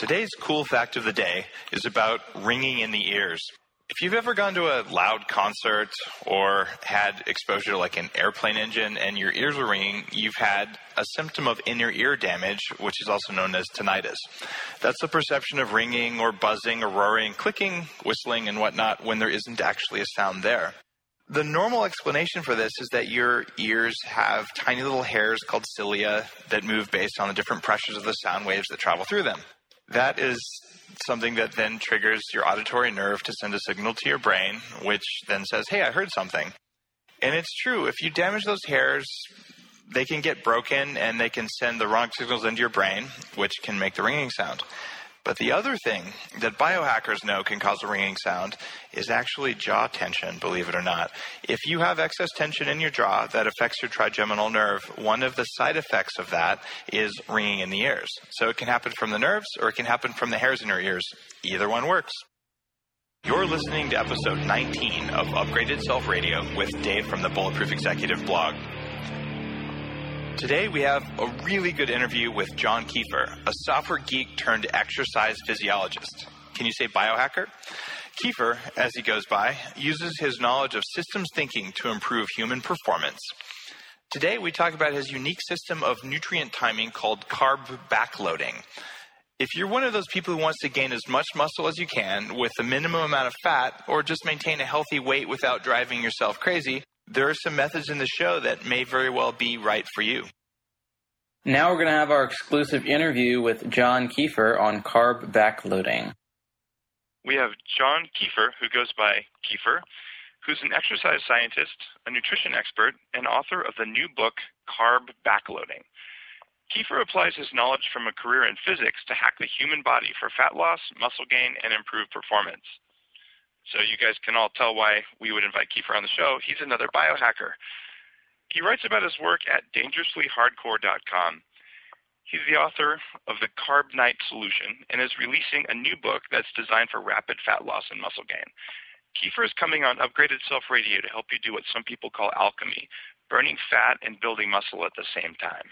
Today's cool fact of the day is about ringing in the ears. If you've ever gone to a loud concert or had exposure to like an airplane engine and your ears were ringing, you've had a symptom of inner ear damage, which is also known as tinnitus. That's the perception of ringing or buzzing or roaring, clicking, whistling, and whatnot when there isn't actually a sound there. The normal explanation for this is that your ears have tiny little hairs called cilia that move based on the different pressures of the sound waves that travel through them. That is something that then triggers your auditory nerve to send a signal to your brain, which then says, hey, I heard something. And it's true. If you damage those hairs, they can get broken and they can send the wrong signals into your brain, which can make the ringing sound. But the other thing that biohackers know can cause a ringing sound is actually jaw tension, believe it or not. If you have excess tension in your jaw that affects your trigeminal nerve, one of the side effects of that is ringing in the ears. So it can happen from the nerves or it can happen from the hairs in your ears. Either one works. You're listening to episode 19 of Upgraded Self Radio with Dave from the Bulletproof Executive blog. Today we have a really good interview with John Keefer, a software geek turned exercise physiologist. Can you say biohacker? Keefer, as he goes by, uses his knowledge of systems thinking to improve human performance. Today we talk about his unique system of nutrient timing called carb backloading. If you're one of those people who wants to gain as much muscle as you can with the minimum amount of fat or just maintain a healthy weight without driving yourself crazy, there are some methods in the show that may very well be right for you. Now we're going to have our exclusive interview with John Keefer on carb backloading. We have John Keefer, who goes by Keefer, who's an exercise scientist, a nutrition expert, and author of the new book, Carb Backloading. Keefer applies his knowledge from a career in physics to hack the human body for fat loss, muscle gain, and improved performance. So you guys can all tell why we would invite Keefer on the show. He's another biohacker. He writes about his work at dangerouslyhardcore.com. He's the author of the Carb Night Solution and is releasing a new book that's designed for rapid fat loss and muscle gain. Keefer is coming on Upgraded Self Radio to help you do what some people call alchemy, burning fat and building muscle at the same time.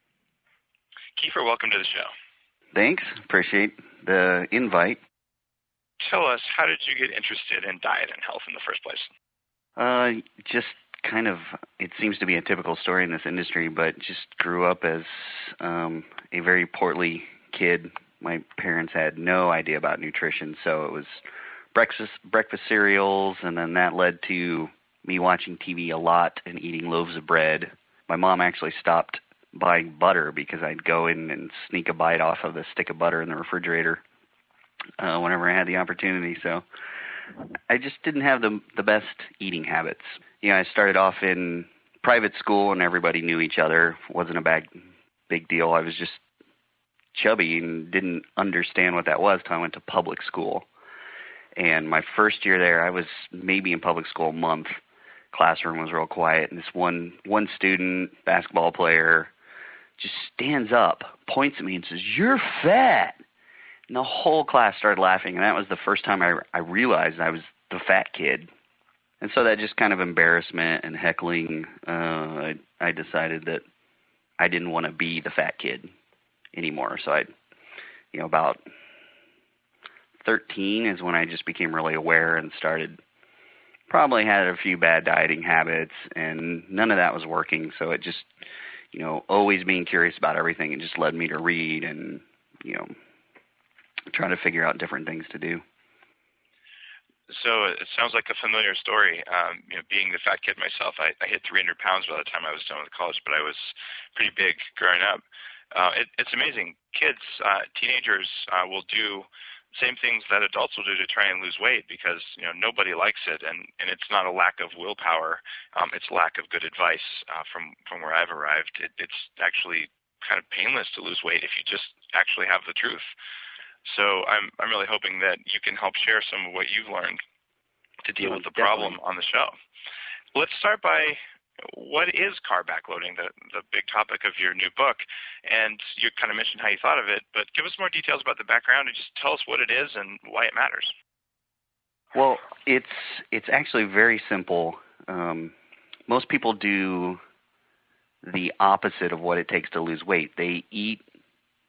Keefer, welcome to the show. Thanks. Appreciate the invite. Tell us, how did you get interested in diet and health in the first place? Just kind of, it seems to be a typical story in this industry, but just grew up as a very portly kid. My parents had no idea about nutrition, so it was breakfast cereals, and then that led to me watching TV a lot and eating loaves of bread. My mom actually stopped buying butter because I'd go in and sneak a bite off of the stick of butter in the refrigerator whenever I had the opportunity. So I just didn't have the best eating habits. You know, I started off in private school and everybody knew each other. It wasn't a big deal. I was just chubby and didn't understand what that was until I went to public school. And my first year there, I was maybe in public school a month. Classroom was real quiet, and this one student, basketball player, just stands up, points at me and says, "You're fat." And the whole class started laughing, and that was the first time I realized I was the fat kid. And so that just kind of embarrassment and heckling, I decided that I didn't want to be the fat kid anymore. So about 13 is when I just became really aware and probably had a few bad dieting habits, and none of that was working. So it just, always being curious about everything, it just led me to read and, try to figure out different things to do. So it sounds like a familiar story. Being the fat kid myself, I hit 300 pounds by the time I was done with college, but I was pretty big growing up. It's amazing. Kids, teenagers will do same things that adults will do to try and lose weight because nobody likes it, and it's not a lack of willpower. It's lack of good advice. From where I've arrived, it's actually kind of painless to lose weight if you just actually have the truth. So I'm really hoping that you can help share some of what you've learned to deal with the problem on the show. Let's start by, what is carb backloading, the big topic of your new book? And you kind of mentioned how you thought of it, but give us more details about the background and just tell us what it is and why it matters. Well, it's actually very simple. Most people do the opposite of what it takes to lose weight. They eat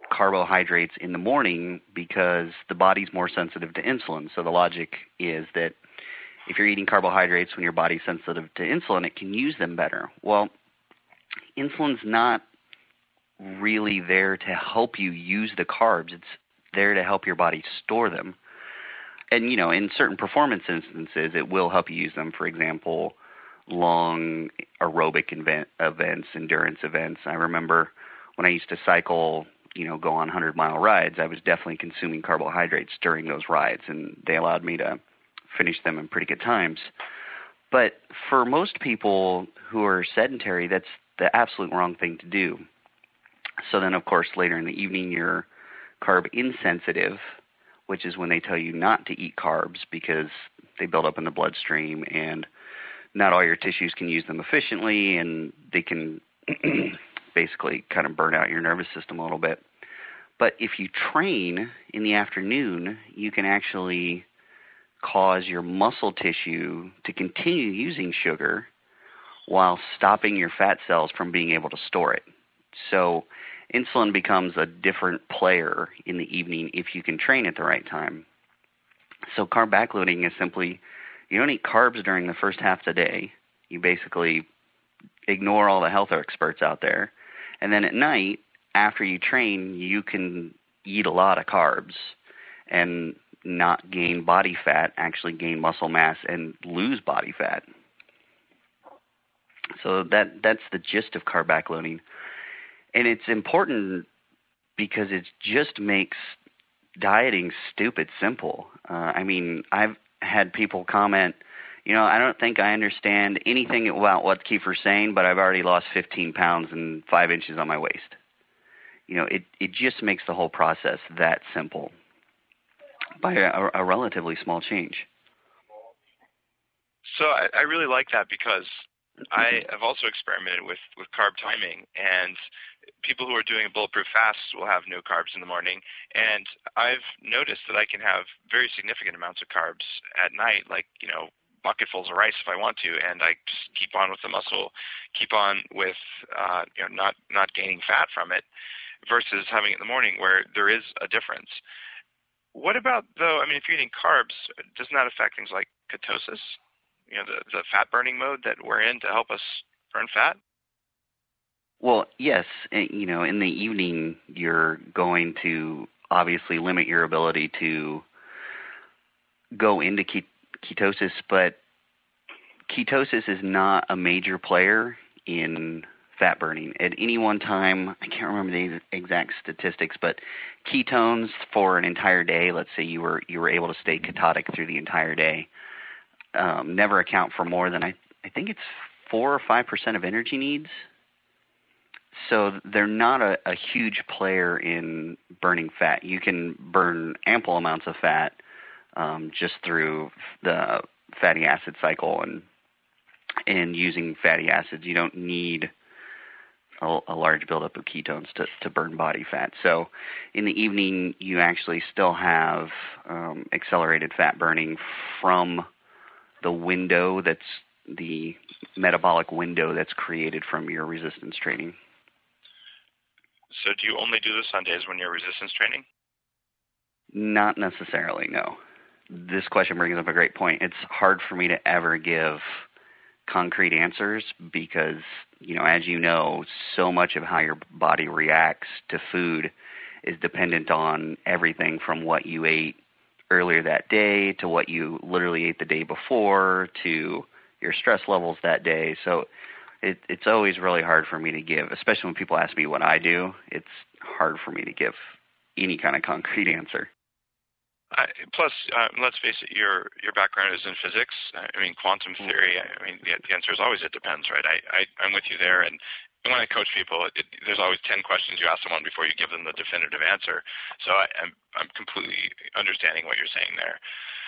carbohydrates in the morning because the body's more sensitive to insulin. So the logic is that if you're eating carbohydrates when your body's sensitive to insulin, it can use them better. Well, insulin's not really there to help you use the carbs. It's there to help your body store them. And, in certain performance instances, it will help you use them. For example, long aerobic events, endurance events. I remember when I used to cycle, go on 100-mile rides, I was definitely consuming carbohydrates during those rides, and they allowed me to finish them in pretty good times. But for most people who are sedentary, that's the absolute wrong thing to do. So then, of course, later in the evening, you're carb insensitive, which is when they tell you not to eat carbs because they build up in the bloodstream and not all your tissues can use them efficiently, and they can basically kind of burn out your nervous system a little bit. But if you train in the afternoon, you can actually cause your muscle tissue to continue using sugar while stopping your fat cells from being able to store it. So insulin becomes a different player in the evening if you can train at the right time. So carb backloading is simply, you don't eat carbs during the first half of the day. You basically ignore all the health experts out there. And then at night, after you train, you can eat a lot of carbs and not gain body fat, actually gain muscle mass and lose body fat. So that's the gist of carb backloading. And it's important because it just makes dieting stupid simple. I've had people comment, I don't think I understand anything about what Kiefer's saying, but I've already lost 15 pounds and 5 inches on my waist. It just makes the whole process that simple by a relatively small change. So I really like that because I have also experimented with carb timing, and people who are doing a bulletproof fast will have no carbs in the morning, and I've noticed that I can have very significant amounts of carbs at night, like, bucketfuls of rice if I want to, and I just keep on with the muscle, keep on with not gaining fat from it, versus having it in the morning where there is a difference. What about, though, if you're eating carbs, doesn't that affect things like ketosis? The fat burning mode that we're in to help us burn fat? Well, yes. In the evening, you're going to obviously limit your ability to go into ketosis, but ketosis is not a major player in fat burning. At any one time, I can't remember the exact statistics, but ketones for an entire day, let's say you were able to stay ketotic through the entire day, never account for more than I think it's 4 or 5% of energy needs. So they're not a huge player in burning fat. You can burn ample amounts of fat just through the fatty acid cycle and using fatty acids. You don't need a large buildup of ketones to burn body fat. So in the evening, you actually still have accelerated fat burning from the window that's the metabolic window that's created from your resistance training. So do you only do this on days when you're resistance training? Not necessarily, no. This question brings up a great point. It's hard for me to ever give concrete answers because, as you know, so much of how your body reacts to food is dependent on everything from what you ate earlier that day to what you literally ate the day before to your stress levels that day. So it's always really hard for me to give, especially when people ask me what I do. It's hard for me to give any kind of concrete answer. Plus, let's face it, your background is in physics. Quantum theory. The answer is always it depends, right? I'm with you there. And when I coach people, there's always 10 questions you ask someone before you give them the definitive answer. So I'm completely understanding what you're saying there.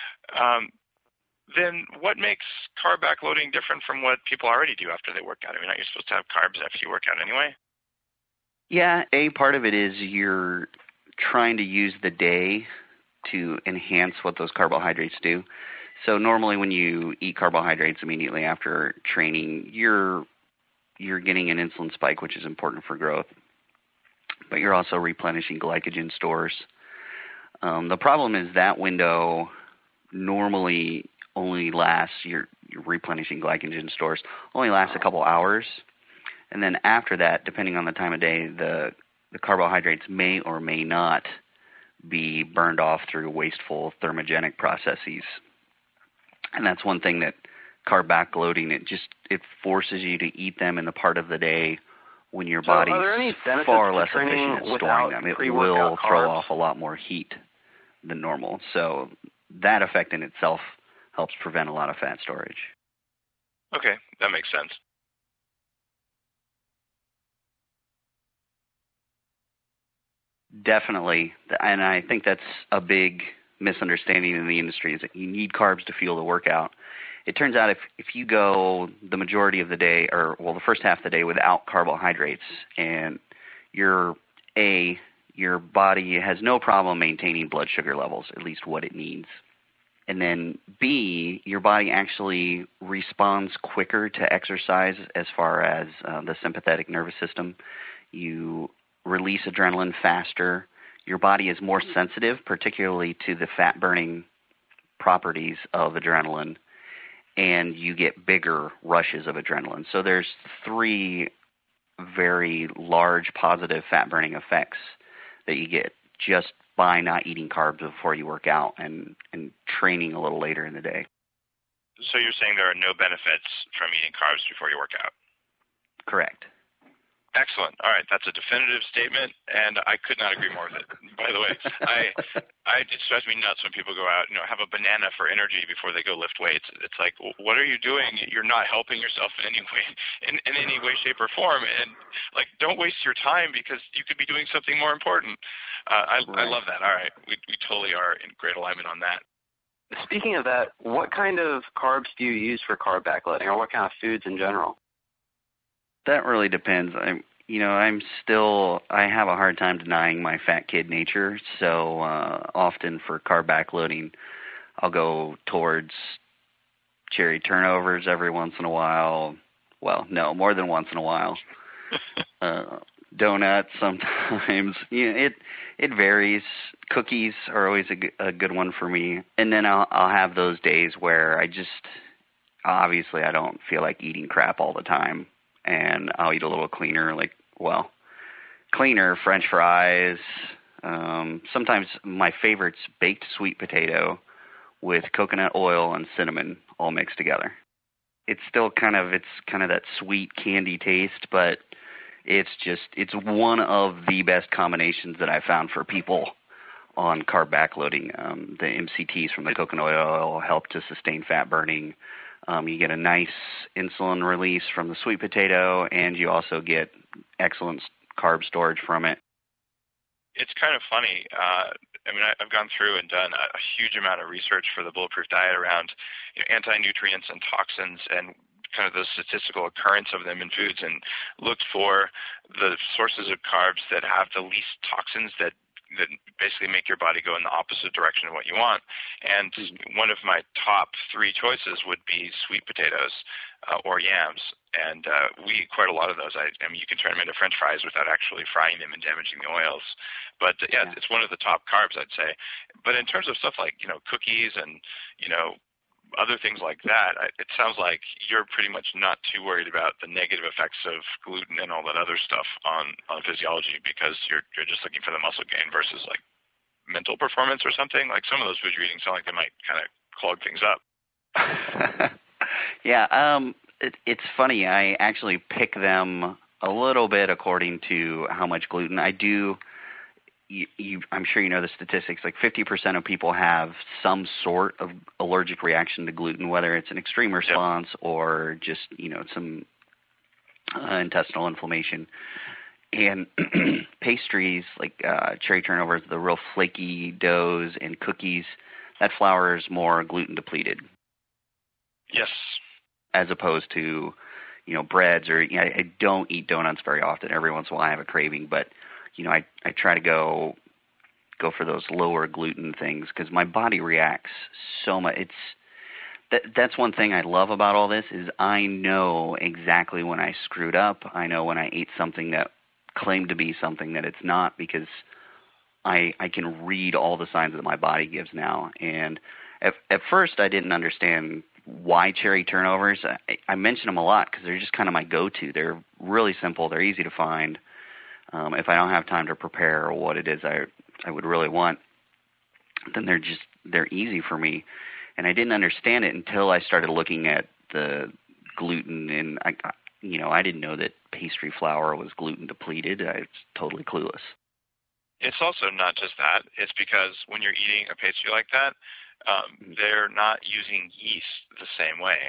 Then what makes carb backloading different from what people already do after they work out? Aren't you supposed to have carbs after you work out anyway? Yeah, a part of it is you're trying to use the day to enhance what those carbohydrates do. So normally when you eat carbohydrates immediately after training, you're getting an insulin spike, which is important for growth. but you're also replenishing glycogen stores. The problem is that window normally only lasts, you're replenishing glycogen stores, only lasts a couple hours. And then after that, depending on the time of day, the carbohydrates may or may not be burned off through wasteful thermogenic processes. And that's one thing that carb backloading, it forces you to eat them in the part of the day when your body's far less efficient at storing them. It will throw off a lot more heat than normal. So that effect in itself helps prevent a lot of fat storage. Okay, that makes sense. Definitely, and I think that's a big misunderstanding in the industry, is that you need carbs to fuel the workout. It turns out if you go the majority of the day, the first half of the day without carbohydrates, and your body has no problem maintaining blood sugar levels, at least what it needs. And then B, your body actually responds quicker to exercise as far as the sympathetic nervous system. You release adrenaline faster. Your body is more sensitive, particularly to the fat-burning properties of adrenaline, and you get bigger rushes of adrenaline. So there's 3 very large positive fat-burning effects that you get just by not eating carbs before you work out and training a little later in the day. So you're saying there are no benefits from eating carbs before you work out? Correct. Excellent. All right, that's a definitive statement, and I could not agree more with it. By the way, it drives me nuts when people go out, have a banana for energy before they go lift weights. It's like, what are you doing? You're not helping yourself in any way, in any way, shape, or form. And don't waste your time because you could be doing something more important. I love that. All right, we totally are in great alignment on that. Speaking of that, what kind of carbs do you use for carb backloading, or what kind of foods in general? That really depends. I have a hard time denying my fat kid nature, so often for carb backloading, I'll go towards cherry turnovers every once in a while. Well, no, more than once in a while. Donuts sometimes. It varies. Cookies are always a good one for me. And then I'll have those days where obviously I don't feel like eating crap all the time. And I'll eat a little cleaner, French fries. Sometimes my favorite's baked sweet potato with coconut oil and cinnamon all mixed together. It's still kind of that sweet candy taste, but it's one of the best combinations that I found for people on carb backloading. The MCTs from the coconut oil help to sustain fat burning. You get a nice insulin release from the sweet potato, and you also get excellent carb storage from it. It's kind of funny. I've gone through and done a huge amount of research for the Bulletproof Diet around anti-nutrients and toxins and kind of the statistical occurrence of them in foods, and looked for the sources of carbs that have the least toxins that basically make your body go in the opposite direction of what you want. And one of my top 3 choices would be sweet potatoes or yams. And we eat quite a lot of those. You can turn them into French fries without actually frying them and damaging the oils. But it's one of the top carbs, I'd say. But in terms of stuff like, cookies and, other things like that, it sounds like you're pretty much not too worried about the negative effects of gluten and all that other stuff on physiology, because you're just looking for the muscle gain versus like mental performance or something. Like some of those foods you're eating sound like they might kind of clog things up. Yeah, it's funny. I actually pick them a little bit according to how much gluten I do. I'm sure you know the statistics, like 50% of people have some sort of allergic reaction to gluten, whether it's an extreme response or just, some intestinal inflammation. And pastries like cherry turnovers, the real flaky doughs, and cookies, that flour is more gluten depleted. Yes. As opposed to, breads or, I don't eat donuts very often. Every once in a while I have a craving, but I try to go for those lower gluten things because my body reacts so much. That's one thing I love about all this is I know exactly when I screwed up. I know when I ate something that claim to be something that it's not, because I can read all the signs that my body gives now. And at first I didn't understand why cherry turnovers. I mention them a lot because they're just kind of my go-to. They're really simple. They're easy to find. If I don't have time to prepare what it is I would really want, then they're easy for me. And I didn't understand it until I started looking at the gluten, and I didn't know that pastry flour was gluten depleted. I was totally clueless. It's also not just that. It's because when you're eating a pastry like that, they're not using yeast the same way.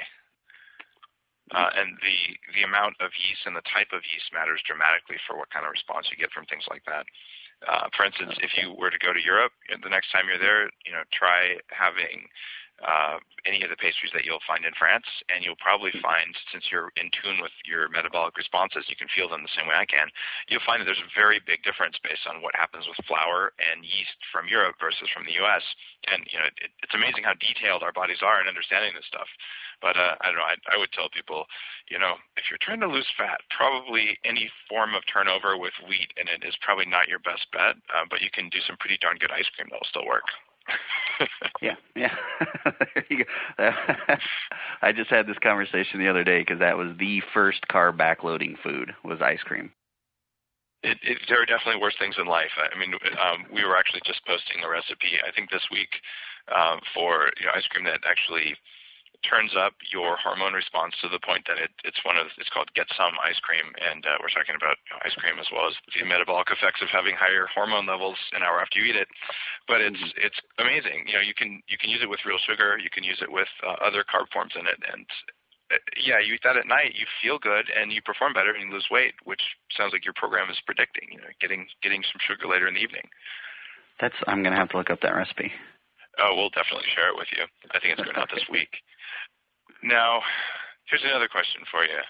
And the amount of yeast and the type of yeast matters dramatically for what kind of response you get from things like that. For instance, if you were to go to Europe, the next time you're there, try having any of the pastries that you'll find in France, and you'll probably find, since you're in tune with your metabolic responses, you can feel them the same way I can, you'll find that there's a very big difference based on what happens with flour and yeast from Europe versus from the U.S. And it's amazing how detailed our bodies are in understanding this stuff. But I don't know, I would tell people, if you're trying to lose fat, probably any form of turnover with wheat in it is probably not your best bet, but you can do some pretty darn good ice cream that'll still work. Yeah. There you go. I just had this conversation the other day because that was the first carb backloading food, was ice cream. There are definitely worse things in life. I mean, we were actually just posting a recipe, I think this week, for ice cream that actually turns up your hormone response to the point that it's called Get Some ice cream, and we're talking about ice cream as well as the metabolic effects of having higher hormone levels an hour after you eat it. But it's amazing. You can use it with real sugar. You can use it with other carb forms in it, and you eat that at night, you feel good and you perform better and you lose weight, which sounds like your program is predicting. Getting some sugar later in the evening. I'm gonna have to look up that recipe. Oh, we'll definitely share it with you. I think it's going out this week. Now, here's another question for you.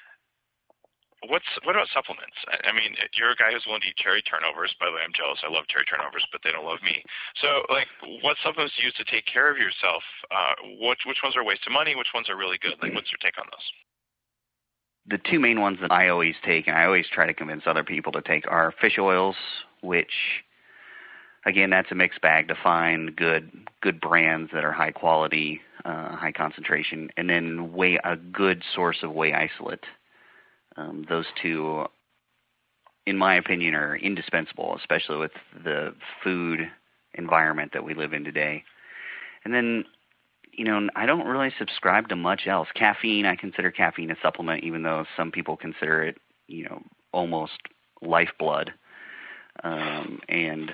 What about supplements? I mean, you're a guy who's willing to eat cherry turnovers. By the way, I'm jealous. I love cherry turnovers, but they don't love me. So, what supplements do you use to take care of yourself? Which ones are a waste of money? Which ones are really good? What's your take on those? The two main ones that I always take, and I always try to convince other people to take, are fish oils, which, again, that's a mixed bag to find good brands that are high quality, high concentration, and then a good source of whey isolate. Those two, in my opinion, are indispensable, especially with the food environment that we live in today. And then, I don't really subscribe to much else. Caffeine, I consider caffeine a supplement, even though some people consider it, almost lifeblood. And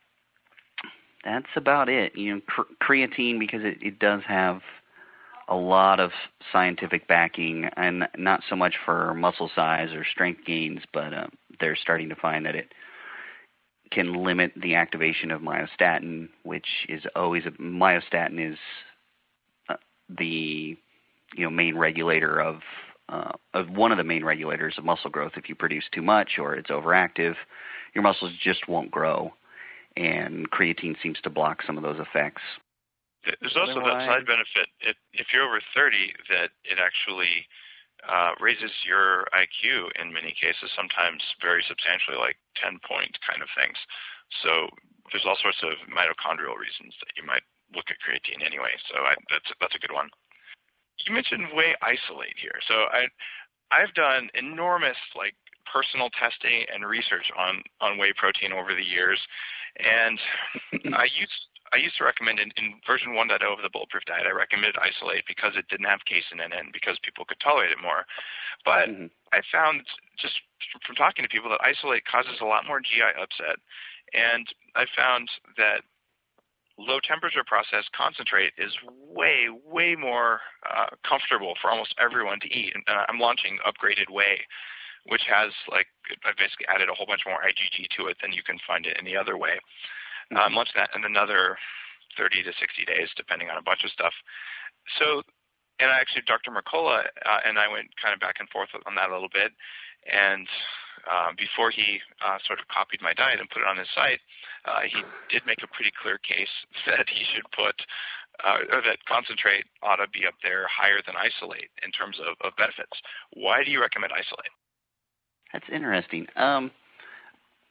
that's about it. Creatine, because it does have a lot of scientific backing, and not so much for muscle size or strength gains, but they're starting to find that it can limit the activation of myostatin, which is myostatin is the main regulator of one of the main regulators of muscle growth. If you produce too much or it's overactive, your muscles just won't grow. And creatine seems to block some of those effects. There's also that side benefit. If you're over 30, that it actually raises your IQ in many cases, sometimes very substantially, like 10-point kind of things. So there's all sorts of mitochondrial reasons that you might look at creatine anyway. So that's a good one. You mentioned whey isolate here. So I've done enormous personal testing and research on whey protein over the years, and I used to recommend in version 1.0 of the Bulletproof Diet, I recommended isolate because it didn't have casein in it and because people could tolerate it more. But I found, just from talking to people, that isolate causes a lot more GI upset, and I found that low temperature processed concentrate is way, way more comfortable for almost everyone to eat. And I'm launching upgraded whey, which has I basically added a whole bunch more IgG to it than you can find it any other way. I'm launching that in another 30 to 60 days, depending on a bunch of stuff. So, and actually Dr. Mercola and I went kind of back and forth on that a little bit. And before he sort of copied my diet and put it on his site, he did make a pretty clear case that he should put, or that concentrate ought to be up there higher than isolate in terms of benefits. Why do you recommend isolate? That's interesting.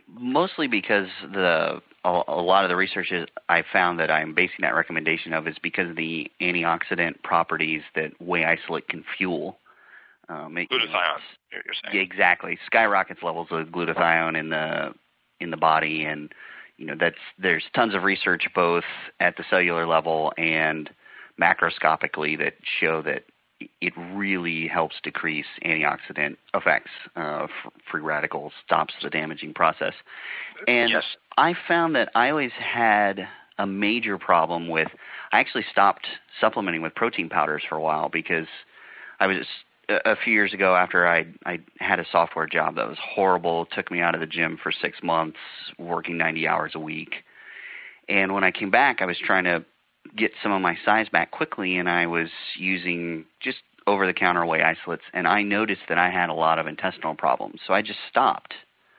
Mostly because a lot of the research I found that I'm basing that recommendation of is because of the antioxidant properties that whey isolate can fuel. Glutathione, you're saying? Yeah, exactly. Skyrockets levels of glutathione in the body, and there's tons of research both at the cellular level and macroscopically that show that it really helps decrease antioxidant effects of free radicals, stops the damaging process. And yes. I found that I always had a major problem with, I actually stopped supplementing with protein powders for a while because I was, a few years ago after I had a software job that was horrible, took me out of the gym for 6 months, working 90 hours a week. And when I came back, I was trying to get some of my size back quickly, and I was using just over-the-counter whey isolates, and I noticed that I had a lot of intestinal problems. So I just stopped,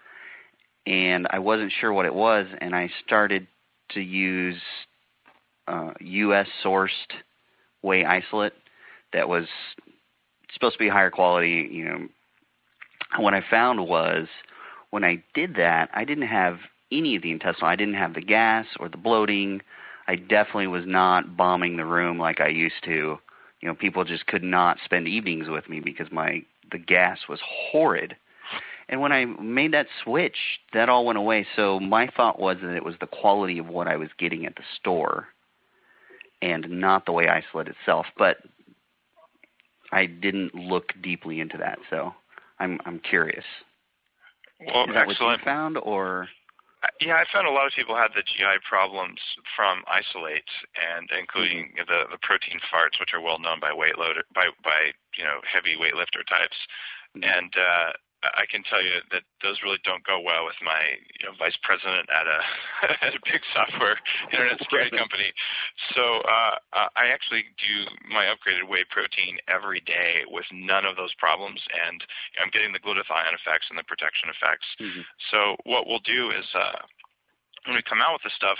and I wasn't sure what it was, and I started to use U.S.-sourced whey isolate that was supposed to be higher quality. What I found was when I did that, I didn't have any of the intestinal. I didn't have the gas or the bloating. I definitely was not bombing the room like I used to. People just could not spend evenings with me because the gas was horrid. And when I made that switch, that all went away. So my thought was that it was the quality of what I was getting at the store and not the whey isolate itself. But I didn't look deeply into that, so I'm curious. Well, Is that excellent. what you found, or? Yeah, I found a lot of people had the GI problems from isolate, and including the protein farts, which are well known by heavy weightlifter types. Mm-hmm. And I can tell you that those really don't go well with my vice president at a big software internet security company. So I actually do my upgraded whey protein every day with none of those problems, and I'm getting the glutathione effects and the protection effects. Mm-hmm. So what we'll do is when we come out with the stuff,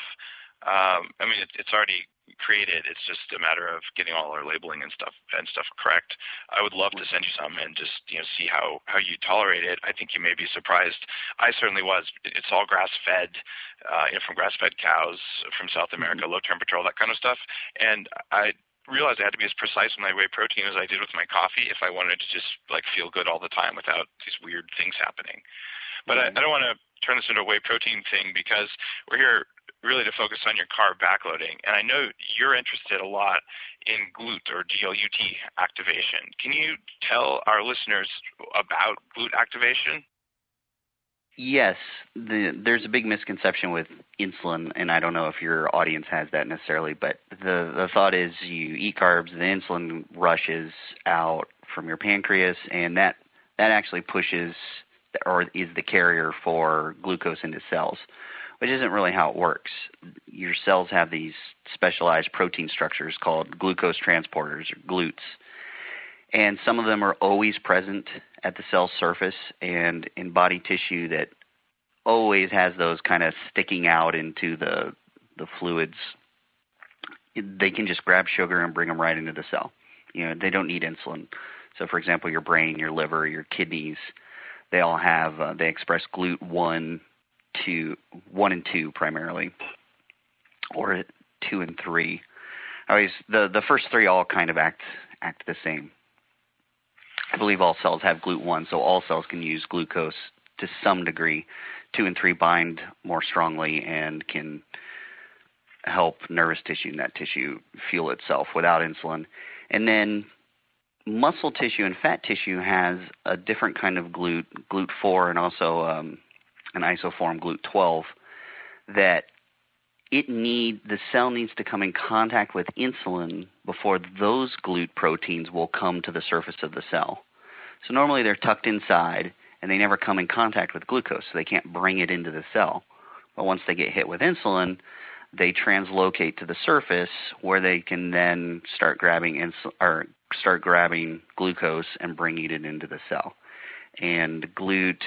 it's already created. It's just a matter of getting all our labeling and stuff correct. I would love to send you some and just see how you tolerate it. I think you may be surprised. I certainly was. It's all grass fed, from grass fed cows from South America, low temperature, all that kind of stuff. And I realized I had to be as precise with my whey protein as I did with my coffee if I wanted to just feel good all the time without these weird things happening. But I don't want to turn this into a whey protein thing because we're here really to focus on your carb backloading. And I know you're interested a lot in GLUT or GLUT activation. Can you tell our listeners about GLUT activation? Yes. There's a big misconception with insulin, and I don't know if your audience has that necessarily, but the thought is you eat carbs, the insulin rushes out from your pancreas, and that actually pushes or is the carrier for glucose into cells, which isn't really how it works. Your cells have these specialized protein structures called glucose transporters, or GLUTs, and some of them are always present at the cell surface and in body tissue that always has those kind of sticking out into the fluids. They can just grab sugar and bring them right into the cell. They don't need insulin. So, for example, your brain, your liver, your kidneys, they all have, they express GLUT 1 and 2 primarily, or 2 and 3. The first three all kind of act the same. I believe all cells have GLUT 1, so all cells can use glucose to some degree. 2 and 3 bind more strongly and can help nervous tissue and that tissue fuel itself without insulin. And then muscle tissue and fat tissue has a different kind of GLUT, GLUT 4, and also an isoform GLUT 12, that the cell needs to come in contact with insulin before those GLUT proteins will come to the surface of the cell. So normally they're tucked inside and they never come in contact with glucose, so they can't bring it into the cell. But once they get hit with insulin, they translocate to the surface where they can then start grabbing glucose and bringing it into the cell. And GLUT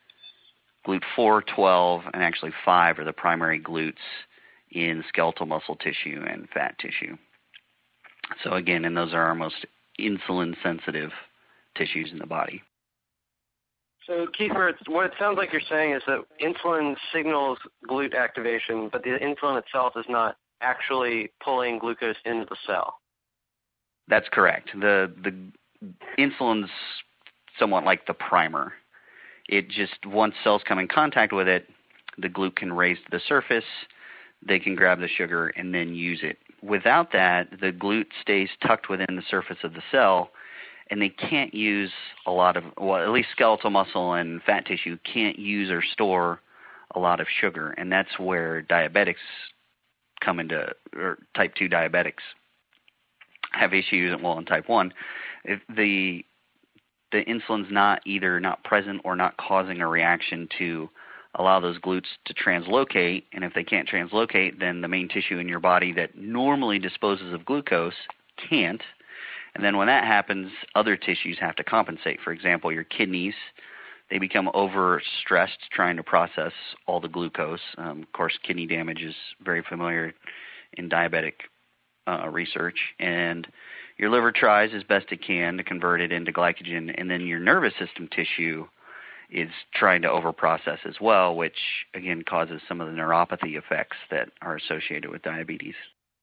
4, 12, and actually 5 are the primary GLUTs in skeletal muscle tissue and fat tissue. So again, and those are our most insulin-sensitive tissues in the body. So, Kiefer, what it sounds like you're saying is that insulin signals GLUT activation, but the insulin itself is not actually pulling glucose into the cell. That's correct. The insulin's somewhat like the primer. It just, once cells come in contact with it, the GLUT can raise to the surface, they can grab the sugar and then use it. Without that, the GLUT stays tucked within the surface of the cell, and they can't use a lot of, well, at least skeletal muscle and fat tissue can't use or store a lot of sugar, and that's where diabetics come into, or type 2 diabetics have issues, well, in type 1. If the insulin's either not present or not causing a reaction to allow those GLUTs to translocate, and if they can't translocate, then the main tissue in your body that normally disposes of glucose can't. And then when that happens, other tissues have to compensate. For example, your kidneys, they become overstressed trying to process all the glucose. Of course, kidney damage is very familiar in diabetic research. And your liver tries as best it can to convert it into glycogen. And then your nervous system tissue is trying to overprocess as well, which, again, causes some of the neuropathy effects that are associated with diabetes.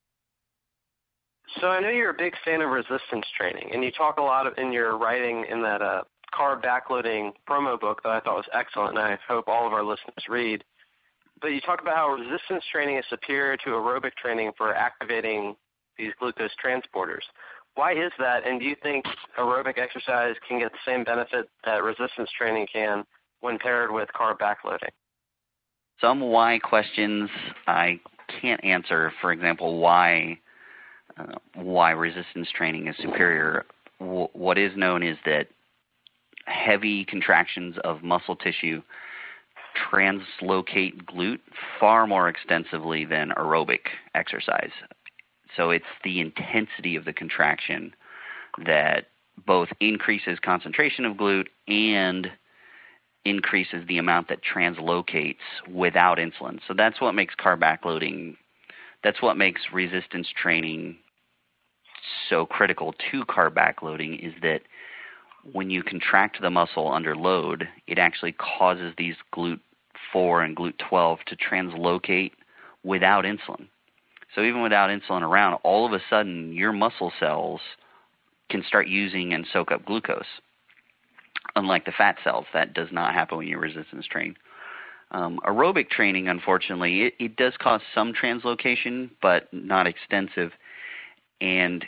So I know you're a big fan of resistance training, and you talk a lot in your writing in that carb backloading promo book that I thought was excellent, and I hope all of our listeners read. But you talk about how resistance training is superior to aerobic training for activating these glucose transporters. Why is that, and do you think aerobic exercise can get the same benefit that resistance training can when paired with carb backloading? Some why questions I can't answer. For example, why resistance training is superior. What is known is that heavy contractions of muscle tissue translocate GLUT far more extensively than aerobic exercise. So it's the intensity of the contraction that both increases concentration of GLUT and increases the amount that translocates without insulin. So that's what makes carb backloading, that's what makes resistance training so critical to carb backloading, is that when you contract the muscle under load, it actually causes these GLUT4 and GLUT12 to translocate without insulin. So even without insulin around, all of a sudden your muscle cells can start using and soak up glucose. Unlike the fat cells, that does not happen when you resistance train. Aerobic training, unfortunately, it does cause some translocation, but not extensive, and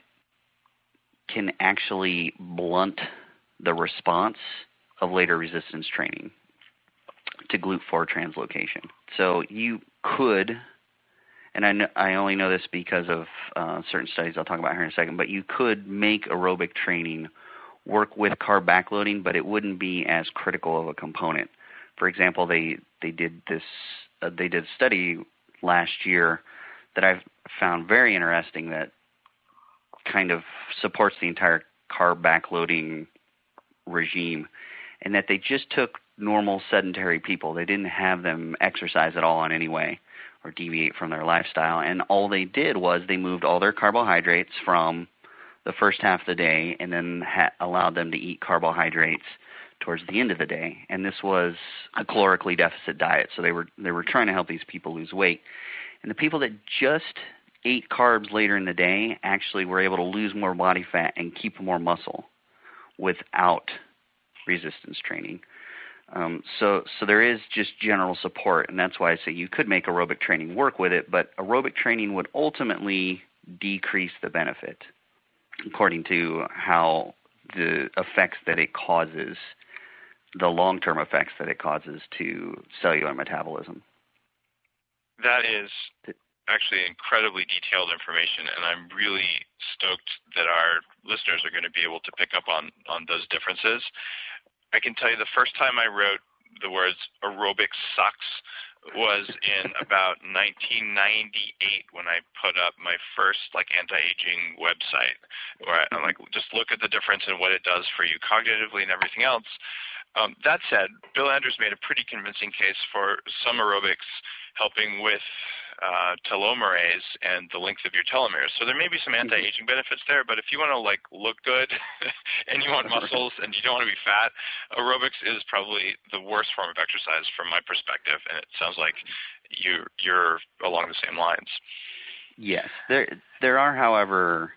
can actually blunt the response of later resistance training to GLUT4 translocation. So you could, and I only know this because of certain studies I'll talk about here in a second, but you could make aerobic training work with carb backloading, but it wouldn't be as critical of a component. For example, they did a study last year that I've found very interesting that kind of supports the entire carb backloading regime, and that they just took normal sedentary people. They didn't have them exercise at all in any way or deviate from their lifestyle, and all they did was they moved all their carbohydrates from the first half of the day and then allowed them to eat carbohydrates towards the end of the day. And this was a calorically deficit diet, so they were trying to help these people lose weight. And the people that just ate carbs later in the day actually were able to lose more body fat and keep more muscle without resistance training. So there is just general support, and that's why I say you could make aerobic training work with it, but aerobic training would ultimately decrease the benefit according to how the effects that it causes, the long-term effects that it causes to cellular metabolism. That is actually incredibly detailed information, and I'm really stoked that our listeners are going to be able to pick up on those differences. I can tell you the first time I wrote the words aerobic sucks was in about 1998 when I put up my first anti-aging website where I just look at the difference in what it does for you cognitively and everything else. That said, Bill Andrews made a pretty convincing case for some aerobics helping with telomerase and the length of your telomeres. So there may be some anti-aging benefits there, but if you want to look good and you want muscles and you don't want to be fat, aerobics is probably the worst form of exercise from my perspective, and it sounds like you're along the same lines. Yes. There are, however,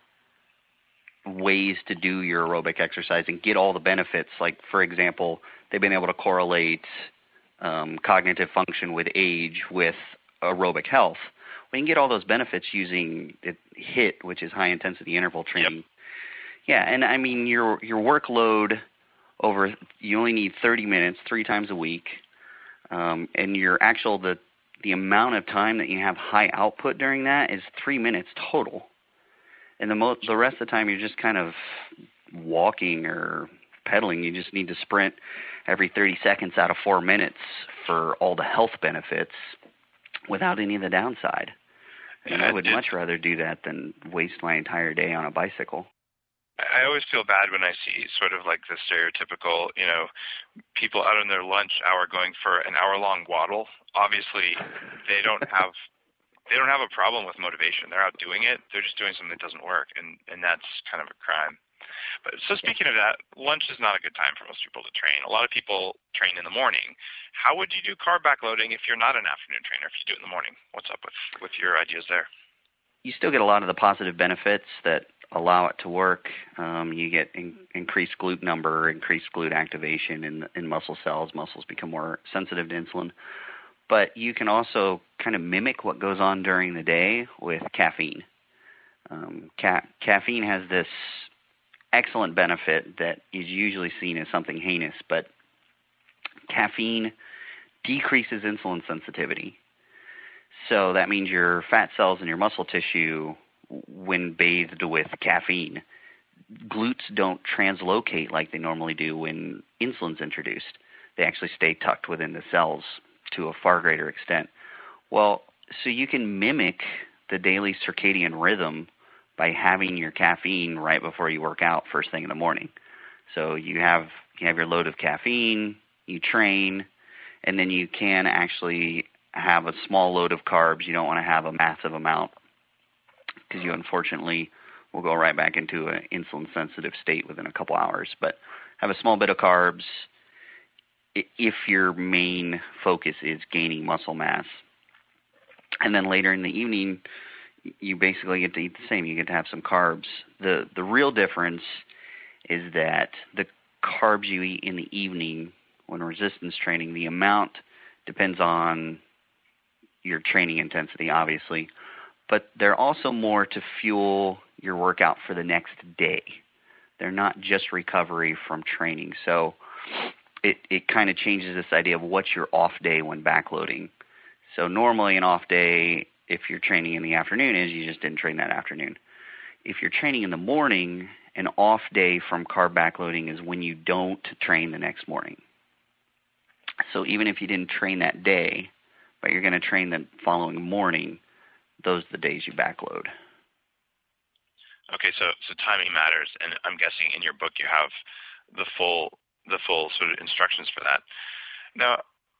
ways to do your aerobic exercise and get all the benefits. Like, for example, they've been able to correlate cognitive function with age with aerobic health. We can get all those benefits using HIIT, which is high intensity interval training. Yep. Yeah, and I mean your workload you only need 30 minutes 3 times a week, and your the amount of time that you have high output during that is 3 minutes total. And the rest of the time you're just kind of walking or pedaling. You just need to sprint every 30 seconds out of 4 minutes for all the health benefits without any of the downside. And I would much rather do that than waste my entire day on a bicycle. I always feel bad when I see sort of like the stereotypical, people out on their lunch hour going for an hour-long waddle. Obviously, they don't have a problem with motivation. They're out doing it. They're just doing something that doesn't work, and that's kind of a crime. But so speaking of that, lunch is not a good time for most people to train. A lot of people train in the morning. How would you do carb backloading if you're not an afternoon trainer, if you do it in the morning? What's up with your ideas there? You still get a lot of the positive benefits that allow it to work. You get increased GLUT number, increased GLUT activation in muscle cells. Muscles become more sensitive to insulin. But you can also kind of mimic what goes on during the day with caffeine. Caffeine has this excellent benefit that is usually seen as something heinous, but caffeine decreases insulin sensitivity. So that means your fat cells in your muscle tissue, when bathed with caffeine, glutes don't translocate like they normally do when insulin's introduced. They actually stay tucked within the cells to a far greater extent. Well, so you can mimic the daily circadian rhythm by having your caffeine right before you work out first thing in the morning. So you have your load of caffeine, you train, and then you can actually have a small load of carbs. You don't want to have a massive amount because you unfortunately will go right back into an insulin-sensitive state within a couple hours. But have a small bit of carbs if your main focus is gaining muscle mass. And then later in the evening, you basically get to eat the same. You get to have some carbs. The real difference is that the carbs you eat in the evening when resistance training, the amount depends on your training intensity, obviously, but they're also more to fuel your workout for the next day. They're not just recovery from training. So it kind of changes this idea of what's your off day when backloading. So normally an off day, if you're training in the afternoon, is you just didn't train that afternoon. If you're training in the morning, an off day from carb backloading is when you don't train the next morning. So even if you didn't train that day, but you're going to train the following morning, those are the days you backload. Okay, so timing matters, and I'm guessing in your book you have the full sort of instructions for that. Now,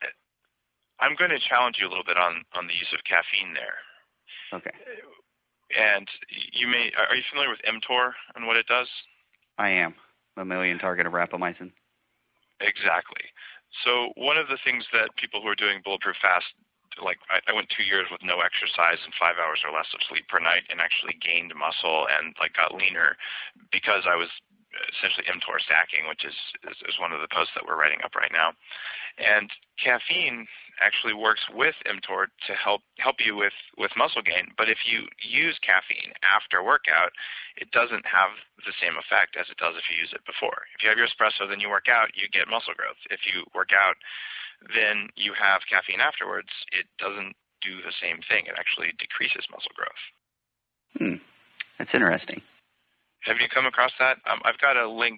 I'm going to challenge you a little bit on the use of caffeine there. Okay. And are you familiar with mTOR and what it does? I am. Mammalian target of rapamycin. Exactly. So one of the things that people who are doing Bulletproof Fast, like I went 2 years with no exercise and 5 hours or less of sleep per night and actually gained muscle and got leaner because I was essentially mTOR stacking, which is one of the posts that we're writing up right now. And caffeine actually works with mTOR to help you with muscle gain. But if you use caffeine after workout, it doesn't have the same effect as it does if you use it before. If you have your espresso, then you work out, you get muscle growth. If you work out, then you have caffeine afterwards, it doesn't do the same thing. It actually decreases muscle growth. That's interesting. Have you come across that? I've got a link.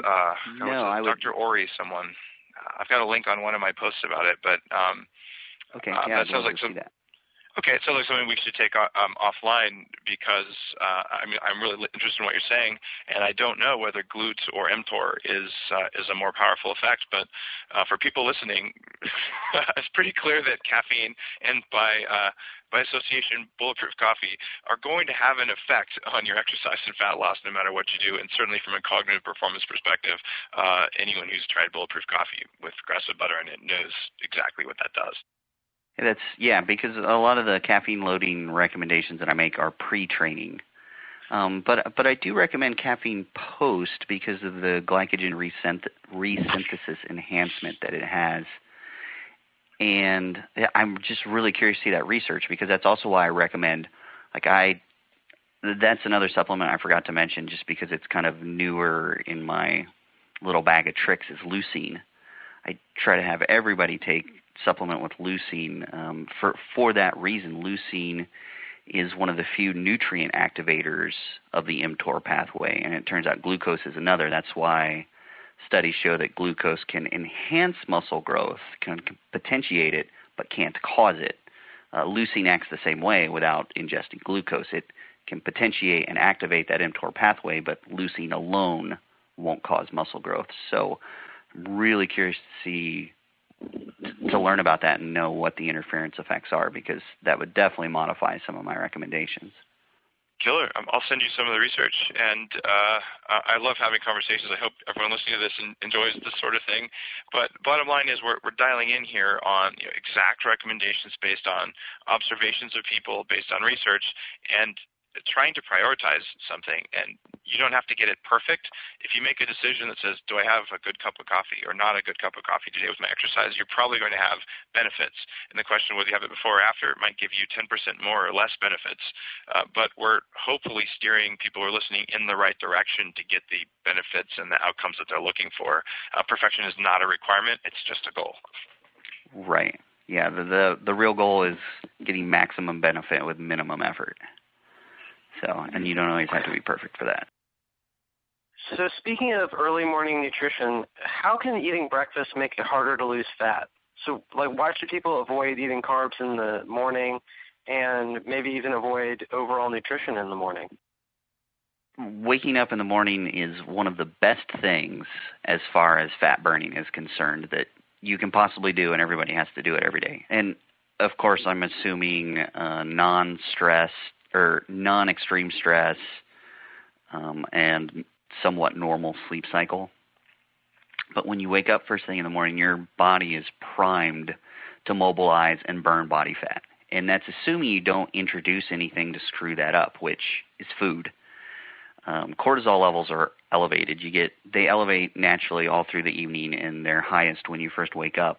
Dr. Ori, someone. I've got a link on one of my posts about it, but okay, yeah, that sounds like see that. Okay, so like something we should take offline because I'm really interested in what you're saying, and I don't know whether GLUT or mTOR is a more powerful effect. But for people listening, it's pretty clear that caffeine and by association, bulletproof coffee are going to have an effect on your exercise and fat loss, no matter what you do. And certainly from a cognitive performance perspective, anyone who's tried bulletproof coffee with grass-fed butter in it knows exactly what that does. Because a lot of the caffeine loading recommendations that I make are pre-training. But I do recommend caffeine post because of the glycogen resynthesis enhancement that it has. And I'm just really curious to see that research because that's also why I recommend, that's another supplement I forgot to mention just because it's kind of newer in my little bag of tricks is leucine. I try to have everybody take supplement with leucine. For that reason, leucine is one of the few nutrient activators of the mTOR pathway, and it turns out glucose is another. That's why studies show that glucose can enhance muscle growth, can potentiate it, but can't cause it. Leucine acts the same way without ingesting glucose. It can potentiate and activate that mTOR pathway, but leucine alone won't cause muscle growth. So I'm really curious to learn about that and know what the interference effects are because that would definitely modify some of my recommendations. Killer. I'll send you some of the research, and I love having conversations. I hope everyone listening to this enjoys this sort of thing. But bottom line is we're dialing in here on exact recommendations based on observations of people, based on research, and trying to prioritize something. And you don't have to get it perfect. If you make a decision that says, do I have a good cup of coffee or not a good cup of coffee today with my exercise, you're probably going to have benefits. And the question whether you have it before or after, it might give you 10% more or less benefits. But we're hopefully steering people who are listening in the right direction to get the benefits and the outcomes that they're looking for. Perfection is not a requirement. It's just a goal. Right. Yeah, the real goal is getting maximum benefit with minimum effort. So, and you don't always have to be perfect for that. So speaking of early morning nutrition, how can eating breakfast make it harder to lose fat? So why should people avoid eating carbs in the morning and maybe even avoid overall nutrition in the morning? Waking up in the morning is one of the best things as far as fat burning is concerned that you can possibly do, and everybody has to do it every day. And, of course, I'm assuming non-stress or non-extreme stress and somewhat normal sleep cycle. But when you wake up first thing in the morning, your body is primed to mobilize and burn body fat. And that's assuming you don't introduce anything to screw that up, which is food. Cortisol levels are elevated. They elevate naturally all through the evening, and they're highest when you first wake up.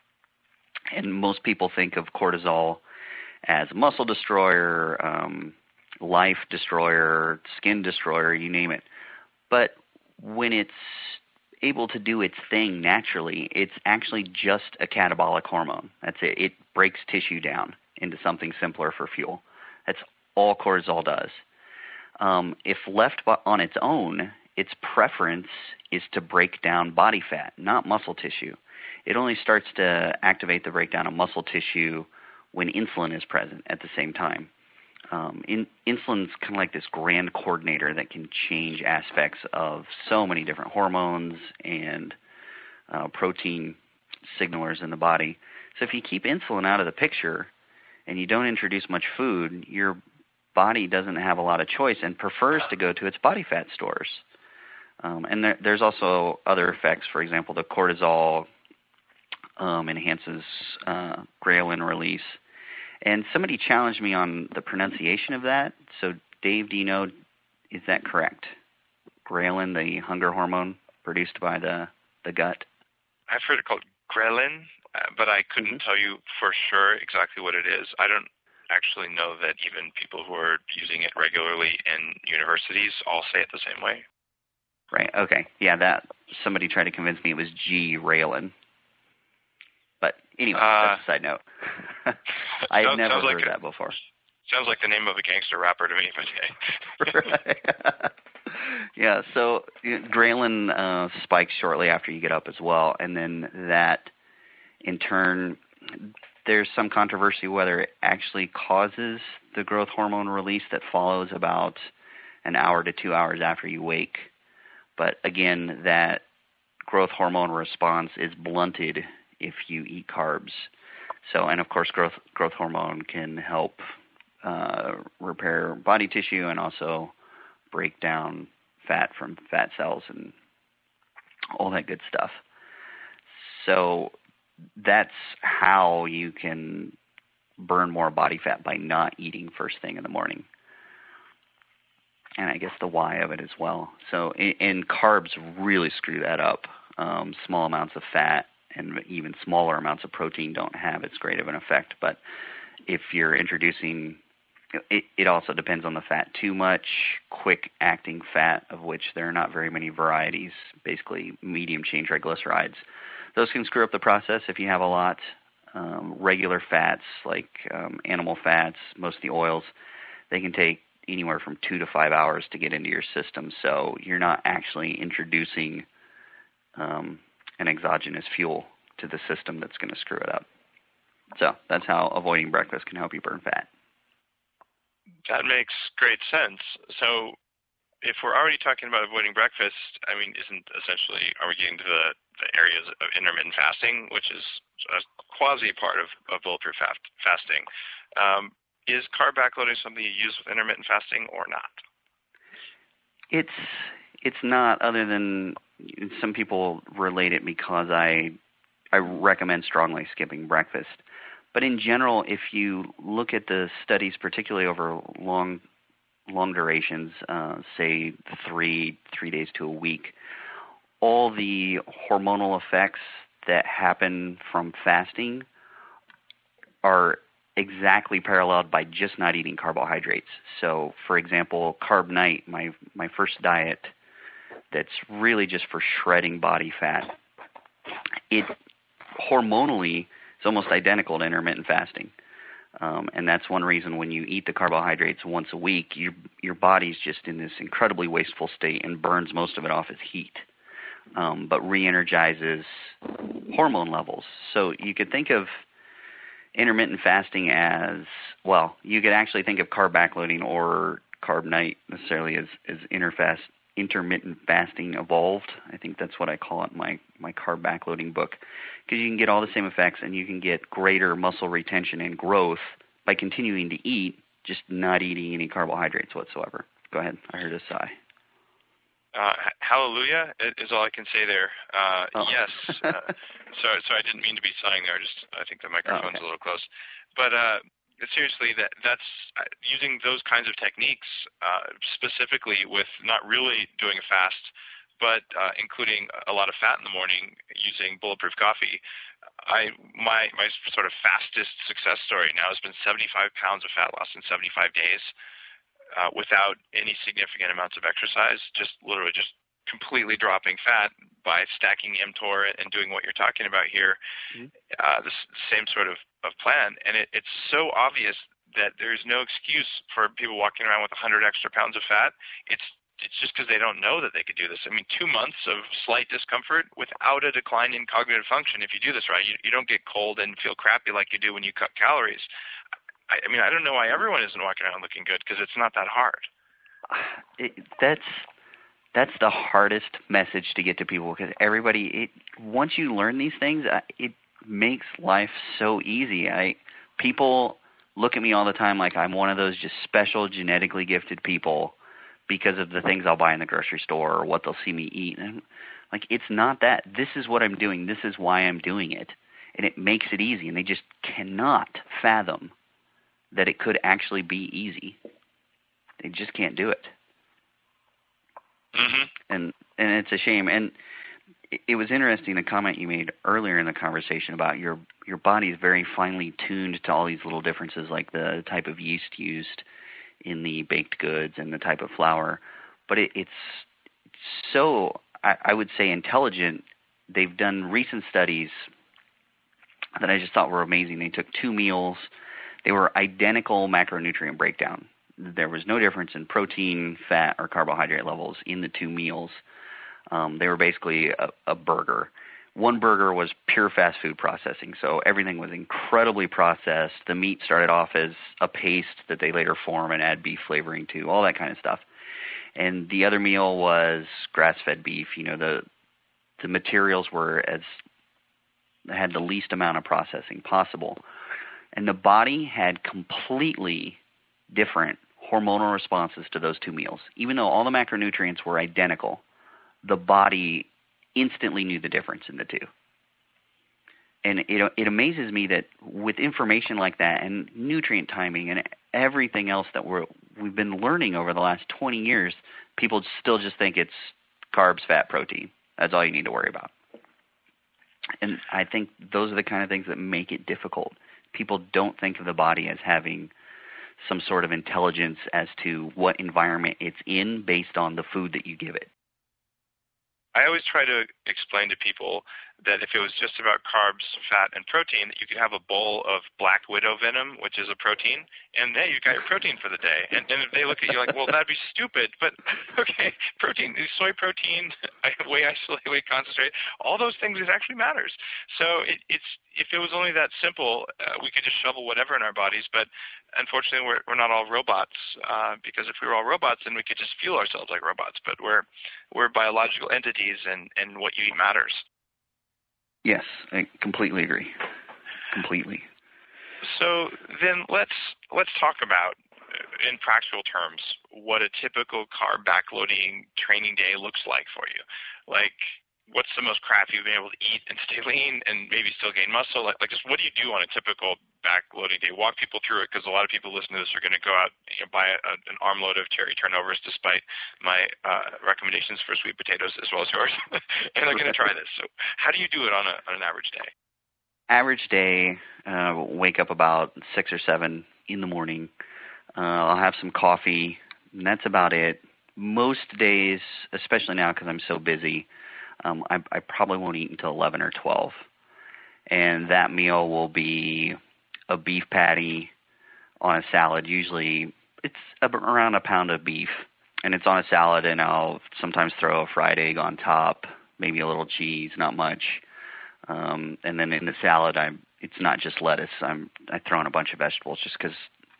And most people think of cortisol as a muscle destroyer, life destroyer, skin destroyer, you name it. But when it's able to do its thing naturally, it's actually just a catabolic hormone. That's it. It breaks tissue down into something simpler for fuel. That's all cortisol does. If left on its own, its preference is to break down body fat, not muscle tissue. It only starts to activate the breakdown of muscle tissue when insulin is present at the same time. Insulin's kind of like this grand coordinator that can change aspects of so many different hormones and protein signalers in the body. So if you keep insulin out of the picture and you don't introduce much food, your body doesn't have a lot of choice and prefers to go to its body fat stores. And there's also other effects. For example, the cortisol enhances ghrelin release. And somebody challenged me on the pronunciation of that. So, Dave, do you know, is that correct? Ghrelin, the hunger hormone produced by the gut? I've heard it called ghrelin, but I couldn't tell you for sure exactly what it is. I don't actually know that even people who are using it regularly in universities all say it the same way. Right, okay. Yeah, that somebody tried to convince me it was G-Raylan. But anyway, that's a side note. I've never heard that before. Sounds like the name of a gangster rapper to me, but okay. Right. Yeah, so ghrelin spikes shortly after you get up as well, and then that, in turn, there's some controversy whether it actually causes the growth hormone release that follows about an hour to 2 hours after you wake. But again, that growth hormone response is blunted if you eat carbs. So, and of course, growth hormone can help repair body tissue and also break down fat from fat cells and all that good stuff. So that's how you can burn more body fat, by not eating first thing in the morning. And I guess the why of it as well. So, and carbs really screw that up. Small amounts of fat and even smaller amounts of protein don't have as great of an effect. But if you're introducing, it also depends on the fat. Too much quick-acting fat, of which there are not very many varieties, basically medium-chain triglycerides. Those can screw up the process if you have a lot. Regular fats, like animal fats, most of the oils, they can take anywhere from 2 to 5 hours to get into your system. So you're not actually introducing an exogenous fuel to the system that's going to screw it up. So that's how avoiding breakfast can help you burn fat. That makes great sense. So if we're already talking about avoiding breakfast, I mean, are we getting to the areas of intermittent fasting, which is a quasi part of bulletproof fasting? Is carb backloading something you use with intermittent fasting or not? It's not, other than some people relate it because I recommend strongly skipping breakfast. But in general, if you look at the studies, particularly over long durations, say 3 days to a week, all the hormonal effects that happen from fasting are exactly paralleled by just not eating carbohydrates. So, for example, Carb Night, my first diet that's really just for shredding body fat, it hormonally is almost identical to intermittent fasting. And that's one reason when you eat the carbohydrates once a week, your body's just in this incredibly wasteful state and burns most of it off as heat, but re-energizes hormone levels. So you could think of intermittent fasting as, well, you could actually think of carb backloading or Carb Night necessarily as intermittent fasting evolved. I think that's what I call it in my carb backloading book, because you can get all the same effects and you can get greater muscle retention and growth by continuing to eat, just not eating any carbohydrates whatsoever. Go ahead. I heard a sigh. Hallelujah is all I can say there. Oh. Yes. So I didn't mean to be sighing there. I think the microphone's a little close. But seriously, that's using those kinds of techniques, specifically with not really doing a fast, but including a lot of fat in the morning using Bulletproof Coffee. My sort of fastest success story now has been 75 pounds of fat loss in 75 days. Without any significant amounts of exercise, just literally just completely dropping fat by stacking mTOR and doing what you're talking about here, the same sort of plan. And it's so obvious that there's no excuse for people walking around with 100 extra pounds of fat. It's just because they don't know that they could do this. I mean, 2 months of slight discomfort without a decline in cognitive function. If you do this right, you don't get cold and feel crappy like you do when you cut calories. I mean, I don't know why everyone isn't walking around looking good, because it's not that hard. That's the hardest message to get to people, because once you learn these things, it makes life so easy. People look at me all the time like I'm one of those just special genetically gifted people because of the things I'll buy in the grocery store or what they'll see me eat. And like, it's not that. This is what I'm doing. This is why I'm doing it. And it makes it easy. And they just cannot fathom that it could actually be easy. They just can't do it. Mm-hmm. And it's a shame. And it was interesting, the comment you made earlier in the conversation about your body is very finely tuned to all these little differences, like the type of yeast used in the baked goods and the type of flour. But it's so, I would say, intelligent. They've done recent studies that I just thought were amazing. They took 2 meals. They were identical macronutrient breakdown. There was no difference in protein, fat, or carbohydrate levels in the 2 meals. They were basically a burger one burger was pure fast food processing, so everything was incredibly processed. The meat started off as a paste that they later form and add beef flavoring to, all that kind of stuff. And the other meal was grass-fed beef. The materials had the least amount of processing possible. And the body had completely different hormonal responses to those two meals. Even though all the macronutrients were identical, the body instantly knew the difference in the two. And it amazes me that with information like that and nutrient timing and everything else that we've been learning over the last 20 years, people still just think it's carbs, fat, protein. That's all you need to worry about. And I think those are the kind of things that make it difficult. People don't think of the body as having some sort of intelligence as to what environment it's in based on the food that you give it. I always try to explain to people that if it was just about carbs, fat, and protein, that you could have a bowl of black widow venom, which is a protein, and hey, you've got your protein for the day. And if they look at you like, well, that'd be stupid, but okay, protein, soy protein, whey isolate, whey concentrate, all those things, it actually matters. So if it was only that simple, we could just shovel whatever in our bodies, but unfortunately we're not all robots, because if we were all robots, then we could just fuel ourselves like robots, but we're biological entities, and what you eat matters. Yes, I completely agree. Completely. So then let's talk about, in practical terms, what a typical carb backloading training day looks like for you. Like, what's the most crap you've been able to eat and stay lean and maybe still gain muscle? Like just what do you do on a typical backloading day? Walk people through it, because a lot of people listening to this are going to go out and buy an armload of cherry turnovers, despite my recommendations for sweet potatoes as well as yours, and they're going to try this. So how do you do it on an average day? Average day, wake up about 6 or 7 in the morning. I'll have some coffee, and that's about it. Most days, especially now because I'm so busy, I probably won't eat until 11 or 12. And that meal will be a beef patty on a salad. Usually it's around a pound of beef, and it's on a salad, and I'll sometimes throw a fried egg on top, maybe a little cheese, not much. And then in the salad, it's not just lettuce. I throw in a bunch of vegetables just because,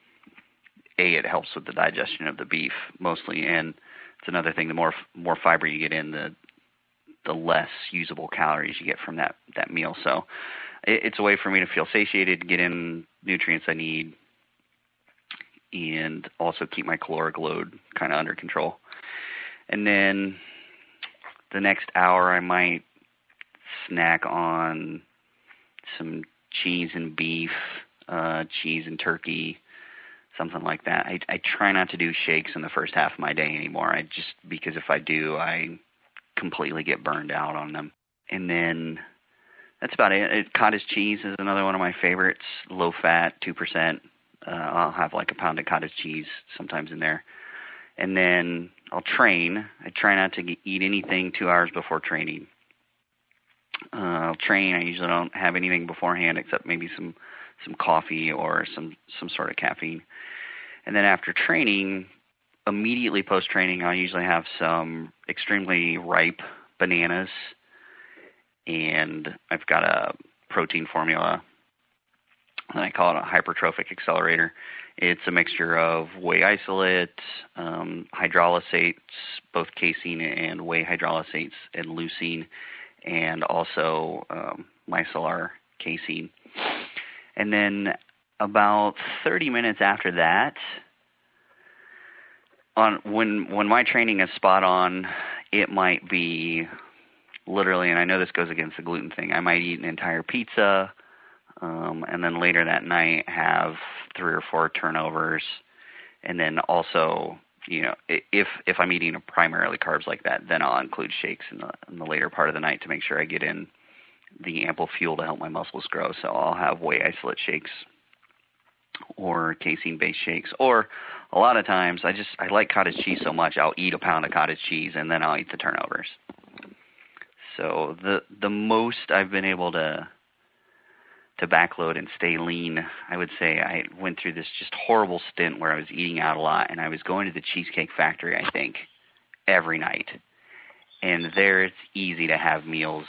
A, it helps with the digestion of the beef mostly, and it's another thing, the more fiber you get in, the less usable calories you get from that meal. So it's a way for me to feel satiated, get in nutrients I need, and also keep my caloric load kind of under control. And then the next hour I might snack on some cheese and beef, cheese and turkey, something like that. I try not to do shakes in the first half of my day anymore. Because if I do, I completely get burned out on them. And then that's about it. Cottage cheese is another one of my favorites. Low fat, 2%. I'll have like a pound of cottage cheese sometimes in there. And then I'll train. I try not to eat anything 2 hours before training. I'll train. I usually don't have anything beforehand except maybe some coffee or some sort of caffeine. And then after training, immediately post-training, I usually have some extremely ripe bananas, and I've got a protein formula, and I call it a hypertrophic accelerator. It's a mixture of whey isolate, hydrolysates, both casein and whey hydrolysates, and leucine, and also micellar casein. And then about 30 minutes after that, when my training is spot on, it might be literally, and I know this goes against the gluten thing, I might eat an entire pizza, and then later that night have 3 or 4 turnovers, and then also, if I'm eating primarily carbs like that, then I'll include shakes in the later part of the night to make sure I get in the ample fuel to help my muscles grow. So I'll have whey isolate shakes or casein-based shakes, or a lot of times I like cottage cheese so much I'll eat a pound of cottage cheese and then I'll eat the turnovers. So the most I've been able to backload and stay lean, I would say I went through this just horrible stint where I was eating out a lot, and I was going to the Cheesecake Factory, I think, every night. And there it's easy to have meals of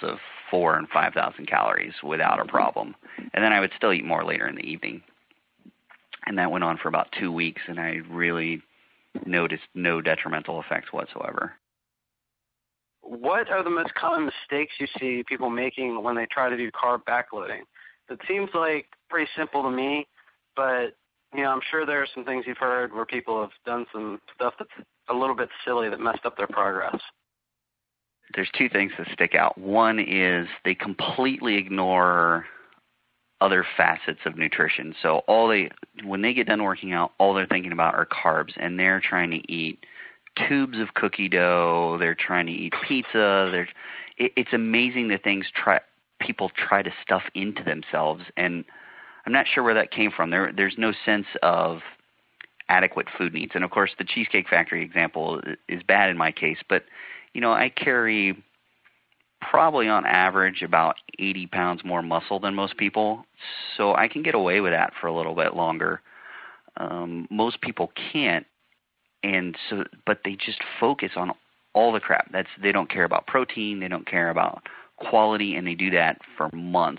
4,000 and 5,000 calories without a problem. And then I would still eat more later in the evening. And that went on for about 2 weeks, and I really noticed no detrimental effects whatsoever. What are the most common mistakes you see people making when they try to do carb backloading? It seems like pretty simple to me, but I'm sure there are some things you've heard where people have done some stuff that's a little bit silly that messed up their progress. There's two things that stick out. One is they completely ignore other facets of nutrition. So when they get done working out, all they're thinking about are carbs, and they're trying to eat tubes of cookie dough. They're trying to eat pizza. It's amazing the things people try to stuff into themselves, and I'm not sure where that came from. There's no sense of adequate food needs. And of course, the Cheesecake Factory example is bad in my case, but I carry probably on average about 80 pounds more muscle than most people, so I can get away with that for a little bit longer. Most people can't, but they just focus on all the crap. They don't care about protein, they don't care about quality, and they do that for months.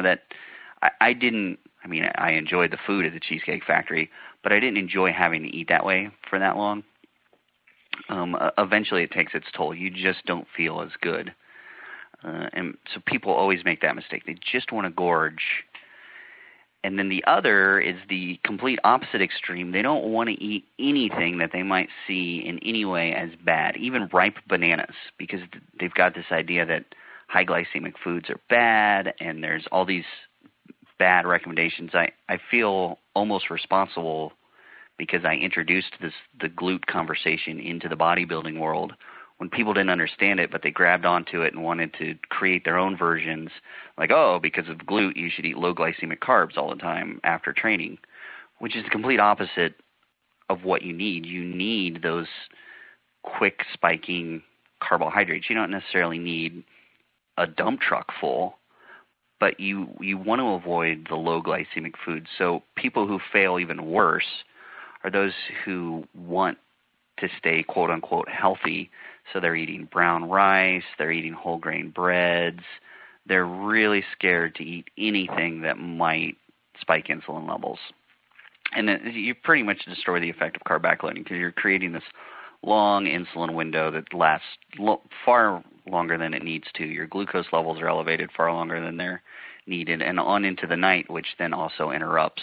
I enjoyed the food at the Cheesecake Factory, but I didn't enjoy having to eat that way for that long. Eventually it takes its toll. You just don't feel as good. And so people always make that mistake. They just want to gorge. And then the other is the complete opposite extreme. They don't want to eat anything that they might see in any way as bad, even ripe bananas, because they've got this idea that high glycemic foods are bad, and there's all these bad recommendations. I feel almost responsible because I introduced the glute conversation into the bodybuilding world when people didn't understand it, but they grabbed onto it and wanted to create their own versions, like, because of glute, you should eat low glycemic carbs all the time after training, which is the complete opposite of what you need. You need those quick spiking carbohydrates. You don't necessarily need a dump truck full, but you want to avoid the low glycemic foods. So people who fail even worse are those who want to stay quote-unquote healthy. So they're eating brown rice, they're eating whole grain breads. They're really scared to eat anything that might spike insulin levels. And then you pretty much destroy the effect of carb backloading because you're creating this long insulin window that lasts far longer than it needs to. Your glucose levels are elevated far longer than they're needed, and on into the night, which then also interrupts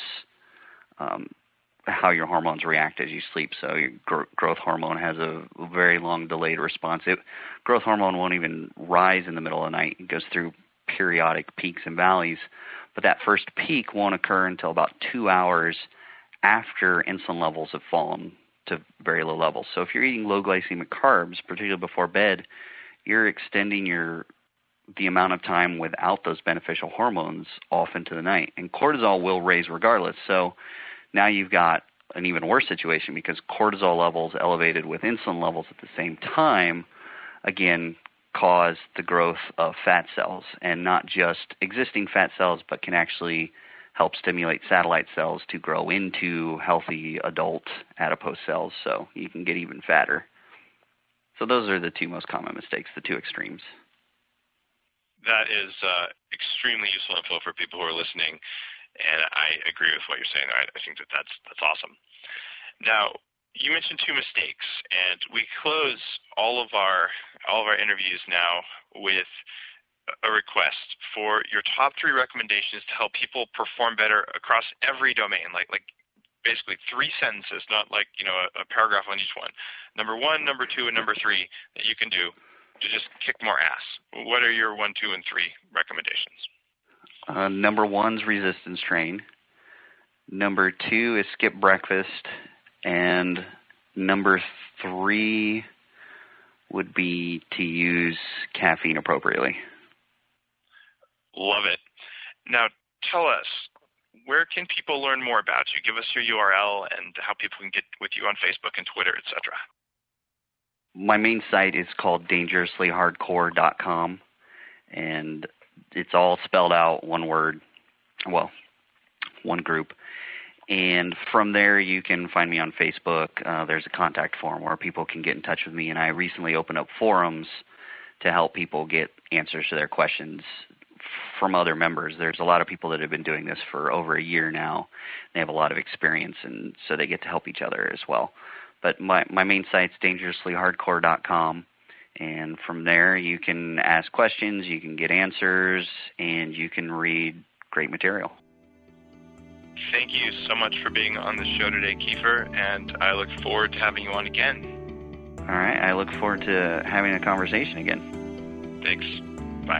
how your hormones react as you sleep. So your growth hormone has a very long delayed response. Growth hormone won't even rise in the middle of the night. It goes through periodic peaks and valleys, but that first peak won't occur until about 2 hours after insulin levels have fallen to very low levels. So if you're eating low glycemic carbs, particularly before bed, you're extending the amount of time without those beneficial hormones off into the night. And cortisol will raise regardless. So now you've got an even worse situation because cortisol levels elevated with insulin levels at the same time, again, cause the growth of fat cells, and not just existing fat cells, but can actually help stimulate satellite cells to grow into healthy adult adipose cells, so you can get even fatter. So those are the two most common mistakes, the two extremes. That is extremely useful info for people who are listening, and I agree with what you're saying. I think that's awesome. Now, you mentioned two mistakes, and we close all of our interviews now with a request for your top 3 recommendations to help people perform better across every domain, like basically 3 sentences, not like a paragraph on each one. Number 1, number 2, and number 3 that you can do to just kick more ass. What are your 1, 2, and 3 recommendations? Number 1's resistance train. Number 2 is skip breakfast. And number 3 would be to use caffeine appropriately. Love it. Now, tell us, where can people learn more about you? Give us your URL and how people can get with you on Facebook and Twitter, etc. My main site is called dangerouslyhardcore.com, and it's all spelled out one word, well, one group. And from there, you can find me on Facebook. There's a contact form where people can get in touch with me, and I recently opened up forums to help people get answers to their questions from other members. There's a lot of people that have been doing this for over a year now. They have a lot of experience, and so they get to help each other as well. But my main site's dangerouslyhardcore.com, and from there you can ask questions, you can get answers, and you can read great material. Thank you so much for being on the show today, Kiefer, and I look forward to having you on again. All right, I look forward to having a conversation again. Thanks. Bye.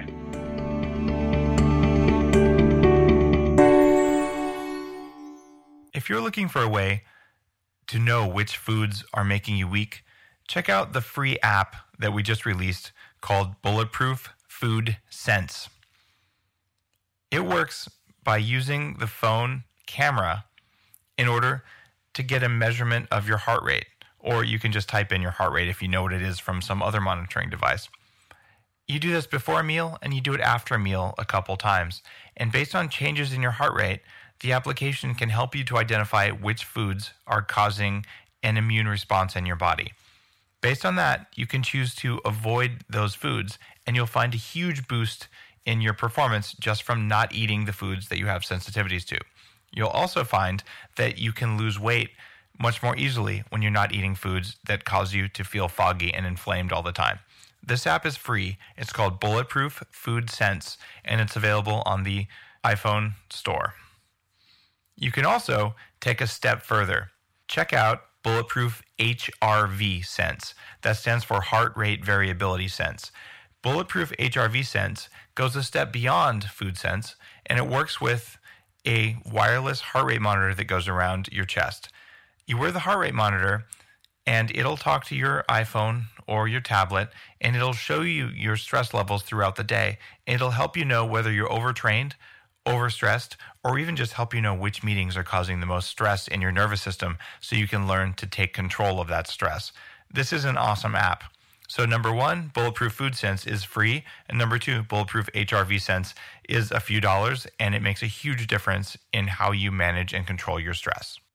If you're looking for a way to know which foods are making you weak, check out the free app that we just released called Bulletproof Food Sense. It works by using the phone camera in order to get a measurement of your heart rate, or you can just type in your heart rate if you know what it is from some other monitoring device. You do this before a meal and you do it after a meal a couple times. And based on changes in your heart rate, the application can help you to identify which foods are causing an immune response in your body. Based on that, you can choose to avoid those foods, and you'll find a huge boost in your performance just from not eating the foods that you have sensitivities to. You'll also find that you can lose weight much more easily when you're not eating foods that cause you to feel foggy and inflamed all the time. This app is free. It's called Bulletproof Food Sense, and it's available on the iPhone store. You can also take a step further. Check out Bulletproof HRV Sense. That stands for Heart Rate Variability Sense. Bulletproof HRV Sense goes a step beyond Food Sense, and it works with a wireless heart rate monitor that goes around your chest. You wear the heart rate monitor, and it'll talk to your iPhone or your tablet, and it'll show you your stress levels throughout the day. It'll help you know whether you're overtrained, overstressed, or even just help you know which meetings are causing the most stress in your nervous system so you can learn to take control of that stress. This is an awesome app. So number one, Bulletproof Food Sense is free. And number two, Bulletproof HRV Sense is a few dollars, and it makes a huge difference in how you manage and control your stress.